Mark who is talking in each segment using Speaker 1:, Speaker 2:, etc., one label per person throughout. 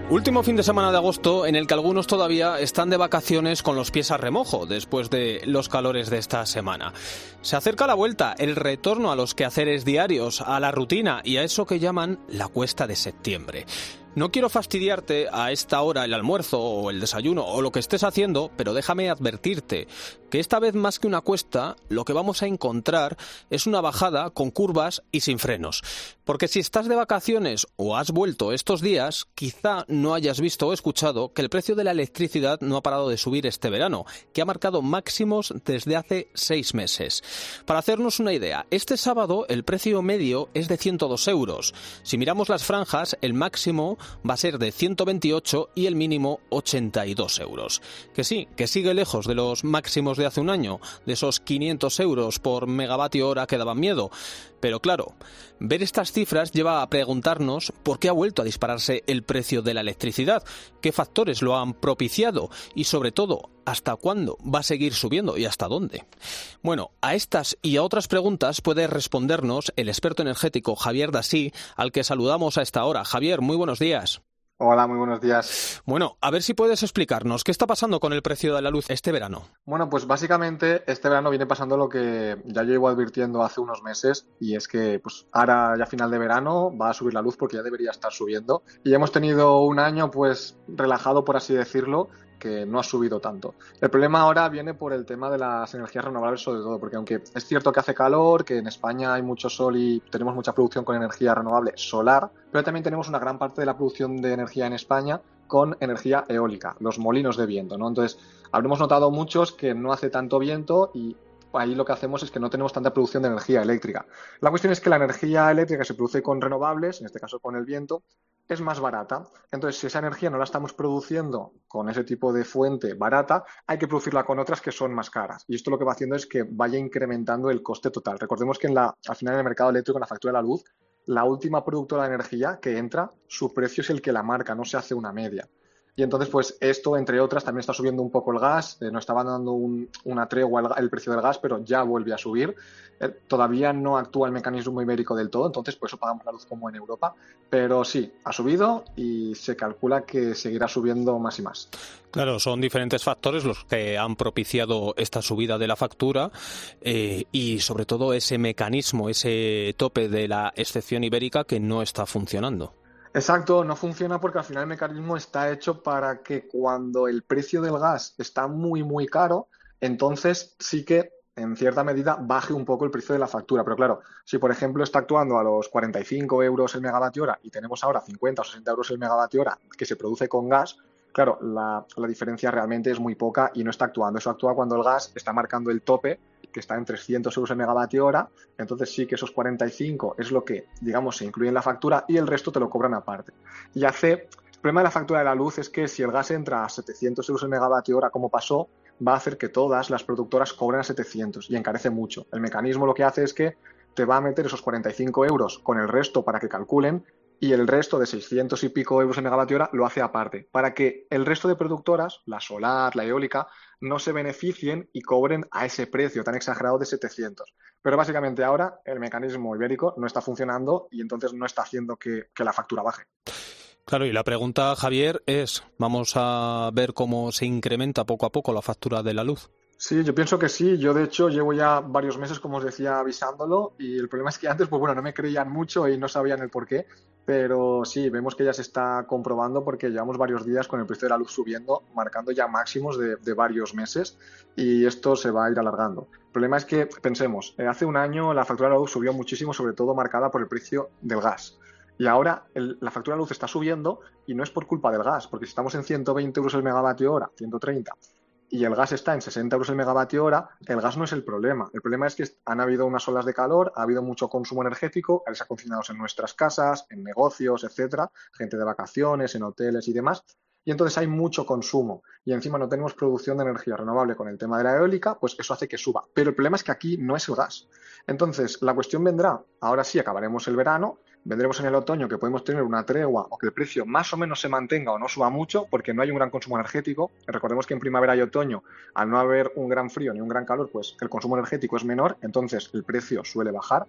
Speaker 1: Último fin de semana de agosto en el que algunos todavía están de vacaciones con los pies a remojo después de los calores de esta semana. Se acerca la vuelta, el retorno a los quehaceres diarios, a la rutina y a eso que llaman la cuesta de septiembre. No quiero fastidiarte a esta hora el almuerzo o el desayuno o lo que estés haciendo, pero déjame advertirte que esta vez más que una cuesta, lo que vamos a encontrar es una bajada con curvas y sin frenos. Porque si estás de vacaciones o has vuelto estos días, quizá no hayas visto o escuchado que el precio de la electricidad no ha parado de subir este verano, que ha marcado máximos desde hace 6 meses. Para hacernos una idea, este sábado el precio medio es de 102 euros. Si miramos las franjas, el máximo va a ser de 128 y el mínimo 82 euros. Que sí, que sigue lejos de los máximos de hace un año, de esos 500 euros por megavatio hora que daban miedo. Pero claro, ver estas cifras lleva a preguntarnos por qué ha vuelto a dispararse el precio de la electricidad, qué factores lo han propiciado y sobre todo, ¿hasta cuándo va a seguir subiendo y hasta dónde? Bueno, a estas y a otras preguntas puede respondernos el experto energético Javier Dasí, al que saludamos a esta hora. Javier, muy buenos días.
Speaker 2: Hola, muy buenos días.
Speaker 1: Bueno, a ver si puedes explicarnos qué está pasando con el precio de la luz este verano.
Speaker 2: Bueno, pues básicamente este verano viene pasando lo que ya llevo advirtiendo hace unos meses, y es que pues ahora ya final de verano va a subir la luz porque ya debería estar subiendo, y hemos tenido un año pues relajado, por así decirlo, que no ha subido tanto. El problema ahora viene por el tema de las energías renovables, sobre todo, porque aunque es cierto que hace calor, que en España hay mucho sol y tenemos mucha producción con energía renovable solar, pero también tenemos una gran parte de la producción de energía en España con energía eólica, los molinos de viento, ¿no? Entonces, habremos notado muchos que no hace tanto viento y ahí lo que hacemos es que no tenemos tanta producción de energía eléctrica. La cuestión es que la energía eléctrica que se produce con renovables, en este caso con el viento, es más barata. Entonces, si esa energía no la estamos produciendo con ese tipo de fuente barata, hay que producirla con otras que son más caras. Y esto lo que va haciendo es que vaya incrementando el coste total. Recordemos que al final en el mercado eléctrico, en la factura de la luz, la última productora de energía que entra, su precio es el que la marca, no se hace una media. Y entonces, pues esto, entre otras, también está subiendo un poco el gas. Nos estaba dando una tregua el precio del gas, pero ya vuelve a subir. Todavía no actúa el mecanismo ibérico del todo, entonces por eso pagamos la luz como en Europa. Pero sí, ha subido y se calcula que seguirá subiendo más y más.
Speaker 1: Claro, son diferentes factores los que han propiciado esta subida de la factura y sobre todo ese mecanismo, ese tope de la excepción ibérica que no está funcionando.
Speaker 2: Exacto, no funciona porque al final el mecanismo está hecho para que cuando el precio del gas está muy, muy caro, entonces sí que en cierta medida baje un poco el precio de la factura. Pero claro, si por ejemplo está actuando a los 45 euros el megavatio hora y tenemos ahora 50 o 60 euros el megavatio hora que se produce con gas, claro, la diferencia realmente es muy poca y no está actuando. Eso actúa cuando el gas está marcando el tope, que está en 300 euros el megavatio hora, entonces sí que esos 45 es lo que, digamos, se incluye en la factura y el resto te lo cobran aparte. El problema de la factura de la luz es que si el gas entra a 700 euros el megavatio hora, como pasó, va a hacer que todas las productoras cobren a 700 y encarece mucho. El mecanismo lo que hace es que te va a meter esos 45 euros con el resto para que calculen, y el resto de 600 y pico euros el megavatio hora lo hace aparte, para que el resto de productoras, la solar, la eólica, no se beneficien y cobren a ese precio tan exagerado de 700. Pero básicamente ahora el mecanismo ibérico no está funcionando y entonces no está haciendo que la factura baje.
Speaker 1: Claro, y la pregunta, Javier, es, vamos a ver cómo se incrementa poco a poco la factura de la luz.
Speaker 2: Sí, yo pienso que sí. Yo, de hecho, llevo ya varios meses, como os decía, avisándolo, y el problema es que antes, pues bueno, no me creían mucho y no sabían el por qué, pero sí, vemos que ya se está comprobando porque llevamos varios días con el precio de la luz subiendo, marcando ya máximos de varios meses, y esto se va a ir alargando. El problema es que, pensemos, hace un año la factura de la luz subió muchísimo, sobre todo marcada por el precio del gas. Y ahora la factura de luz está subiendo y no es por culpa del gas, porque si estamos en 120 euros el megavatio hora, 130, y el gas está en 60 euros el megavatio hora, el gas no es el problema. El problema es que han habido unas olas de calor, ha habido mucho consumo energético, aires acondicionados en nuestras casas, en negocios, etcétera, gente de vacaciones, en hoteles y demás, y entonces hay mucho consumo y encima no tenemos producción de energía renovable con el tema de la eólica, pues eso hace que suba. Pero el problema es que aquí no es el gas. Entonces, la cuestión vendrá, ahora sí acabaremos el verano, vendremos en el otoño que podemos tener una tregua o que el precio más o menos se mantenga o no suba mucho porque no hay un gran consumo energético. Recordemos que en primavera y otoño, al no haber un gran frío ni un gran calor, pues el consumo energético es menor, entonces el precio suele bajar.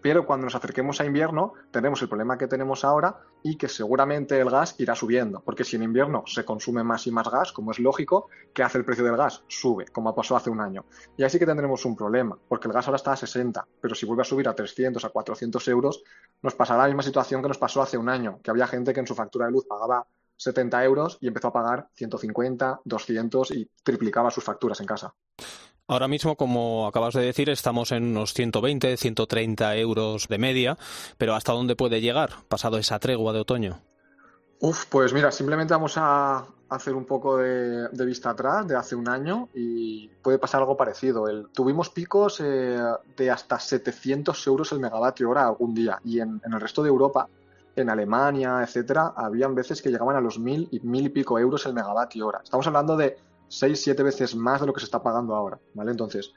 Speaker 2: Pero cuando nos acerquemos a invierno tenemos el problema que tenemos ahora y que seguramente el gas irá subiendo, porque si en invierno se consume más y más gas, como es lógico, ¿qué hace el precio del gas? Sube, como pasó hace un año. Y ahí sí que tendremos un problema, porque el gas ahora está a 60, pero si vuelve a subir a 300, a 400 euros, nos pasará la misma situación que nos pasó hace un año, que había gente que en su factura de luz pagaba 70 euros y empezó a pagar 150, 200 y triplicaba sus facturas en casa.
Speaker 1: Ahora mismo, como acabas de decir, estamos en unos 120, 130 euros de media, pero ¿hasta dónde puede llegar pasado esa tregua de otoño?
Speaker 2: Pues mira, simplemente vamos a hacer un poco de vista atrás de hace un año y puede pasar algo parecido. Tuvimos picos de hasta 700 euros el megavatio hora algún día y en el resto de Europa, en Alemania, etcétera, habían veces que llegaban a los 1000 y pico euros el megavatio hora. Estamos hablando de 6, 7 veces más de lo que se está pagando ahora, ¿vale? Entonces,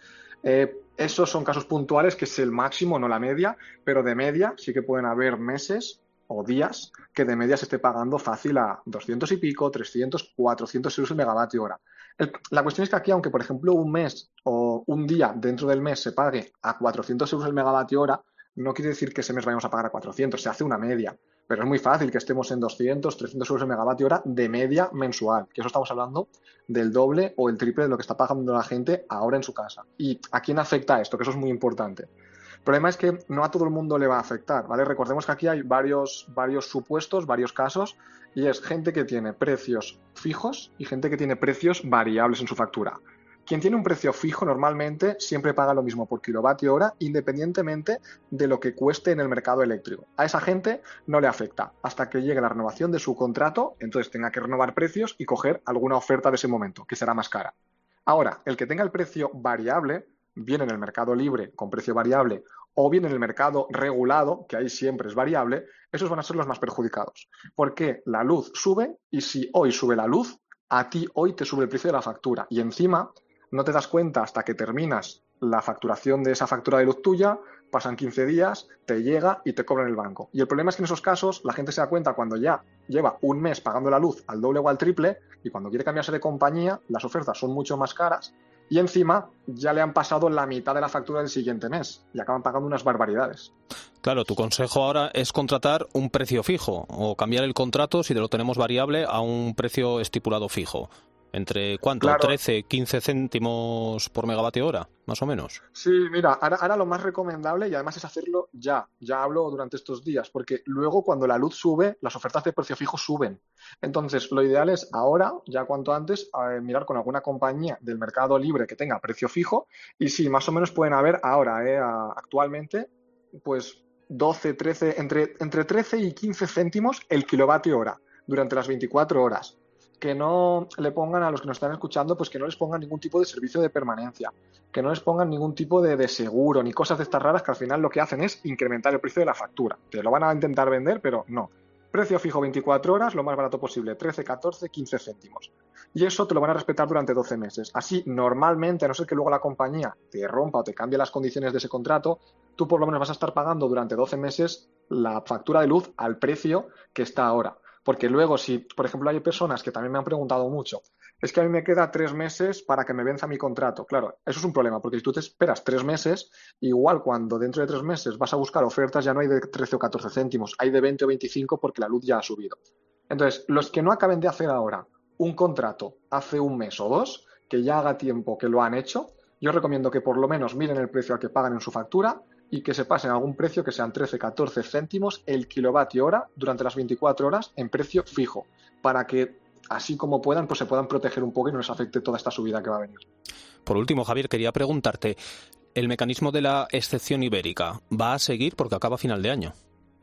Speaker 2: esos son casos puntuales, que es el máximo, no la media, pero de media sí que pueden haber meses o días que de media se esté pagando fácil a 200 y pico, 300, 400 euros el megavatio hora. La cuestión es que aquí, aunque por ejemplo un mes o un día dentro del mes se pague a 400 euros el megavatio hora, no quiere decir que ese mes vayamos a pagar a 400, se hace una media. Pero es muy fácil que estemos en 200, 300 euros el megavatio hora de media mensual, que eso estamos hablando del doble o el triple de lo que está pagando la gente ahora en su casa. ¿Y a quién afecta esto? Que eso es muy importante. El problema es que no a todo el mundo le va a afectar, ¿vale? Recordemos que aquí hay varios supuestos, varios casos, y es gente que tiene precios fijos y gente que tiene precios variables en su factura. Quien tiene un precio fijo normalmente siempre paga lo mismo por kilovatio hora, independientemente de lo que cueste en el mercado eléctrico. A esa gente no le afecta hasta que llegue la renovación de su contrato, entonces tenga que renovar precios y coger alguna oferta de ese momento, que será más cara. Ahora, el que tenga el precio variable, bien en el mercado libre con precio variable o bien en el mercado regulado, que ahí siempre es variable, esos van a ser los más perjudicados. Porque la luz sube y si hoy sube la luz, a ti hoy te sube el precio de la factura. Y encima no te das cuenta hasta que terminas la facturación de esa factura de luz tuya, pasan 15 días, te llega y te cobran el banco. Y el problema es que en esos casos la gente se da cuenta cuando ya lleva un mes pagando la luz al doble o al triple y cuando quiere cambiarse de compañía las ofertas son mucho más caras y encima ya le han pasado la mitad de la factura del siguiente mes y acaban pagando unas barbaridades.
Speaker 1: Claro, tu consejo ahora es contratar un precio fijo o cambiar el contrato si lo tenemos variable a un precio estipulado fijo. ¿Entre cuánto?
Speaker 2: Claro.
Speaker 1: 13, 15 céntimos por megavatio hora, más o menos.
Speaker 2: Sí, mira, ahora lo más recomendable y además es hacerlo ya hablo durante estos días, porque luego cuando la luz sube, las ofertas de precio fijo suben. Entonces, lo ideal es ahora, ya cuanto antes, mirar con alguna compañía del mercado libre que tenga precio fijo y sí, más o menos pueden haber ahora, actualmente, pues 12, 13, entre 13 y 15 céntimos el kilovatio hora durante las 24 horas. Que no le pongan a los que nos están escuchando, pues que no les pongan ningún tipo de servicio de permanencia, que no les pongan ningún tipo de seguro, ni cosas de estas raras que al final lo que hacen es incrementar el precio de la factura. Te lo van a intentar vender, pero no. Precio fijo 24 horas, lo más barato posible, 13, 14, 15 céntimos. Y eso te lo van a respetar durante 12 meses. Así, normalmente, a no ser que luego la compañía te rompa o te cambie las condiciones de ese contrato, tú por lo menos vas a estar pagando durante 12 meses la factura de luz al precio que está ahora. Porque luego, si, por ejemplo, hay personas que también me han preguntado mucho, es que a mí me queda 3 meses para que me venza mi contrato. Claro, eso es un problema, porque si tú te esperas 3 meses, igual cuando dentro de 3 meses vas a buscar ofertas, ya no hay de 13 o 14 céntimos, hay de 20 o 25 porque la luz ya ha subido. Entonces, los que no acaben de hacer ahora un contrato hace un mes o dos, que ya haga tiempo que lo han hecho, yo recomiendo que por lo menos miren el precio al que pagan en su factura y que se pasen a algún precio que sean 13, 14 céntimos el kilovatio hora durante las 24 horas en precio fijo, para que así como puedan, pues se puedan proteger un poco y no les afecte toda esta subida que va a venir.
Speaker 1: Por último, Javier, quería preguntarte, ¿el mecanismo de la excepción ibérica va a seguir porque acaba a final de año?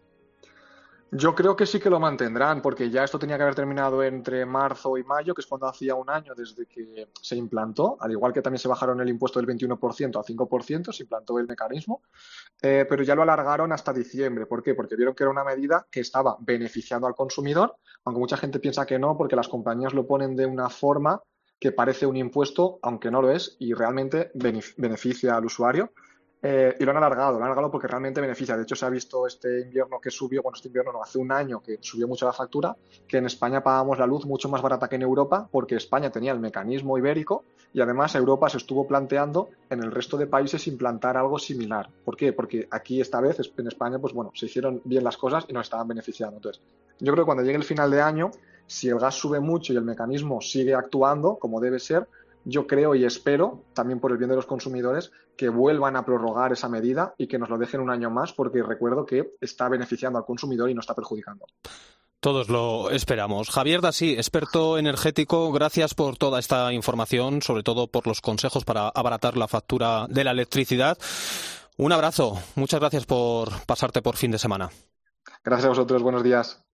Speaker 2: Yo creo que sí que lo mantendrán, porque ya esto tenía que haber terminado entre marzo y mayo, que es cuando hacía un año desde que se implantó, al igual que también se bajaron el impuesto del 21% a 5%, se implantó el mecanismo, pero ya lo alargaron hasta diciembre. ¿Por qué? Porque vieron que era una medida que estaba beneficiando al consumidor, aunque mucha gente piensa que no, porque las compañías lo ponen de una forma que parece un impuesto, aunque no lo es, y realmente beneficia al usuario. Y lo han alargado porque realmente beneficia. De hecho, se ha visto este invierno que subió, bueno, este invierno no, hace un año que subió mucho la factura, que en España pagamos la luz mucho más barata que en Europa, porque España tenía el mecanismo ibérico y además Europa se estuvo planteando en el resto de países implantar algo similar. ¿Por qué? Porque aquí esta vez en España, pues bueno, se hicieron bien las cosas y nos estaban beneficiando. Entonces, yo creo que cuando llegue el final de año, si el gas sube mucho y el mecanismo sigue actuando como debe ser, yo creo y espero, también por el bien de los consumidores, que vuelvan a prorrogar esa medida y que nos lo dejen un año más, porque recuerdo que está beneficiando al consumidor y no está perjudicando.
Speaker 1: Todos lo esperamos. Javier Dasí, experto energético, gracias por toda esta información, sobre todo por los consejos para abaratar la factura de la electricidad. Un abrazo. Muchas gracias por pasarte por fin de semana.
Speaker 2: Gracias a vosotros. Buenos días.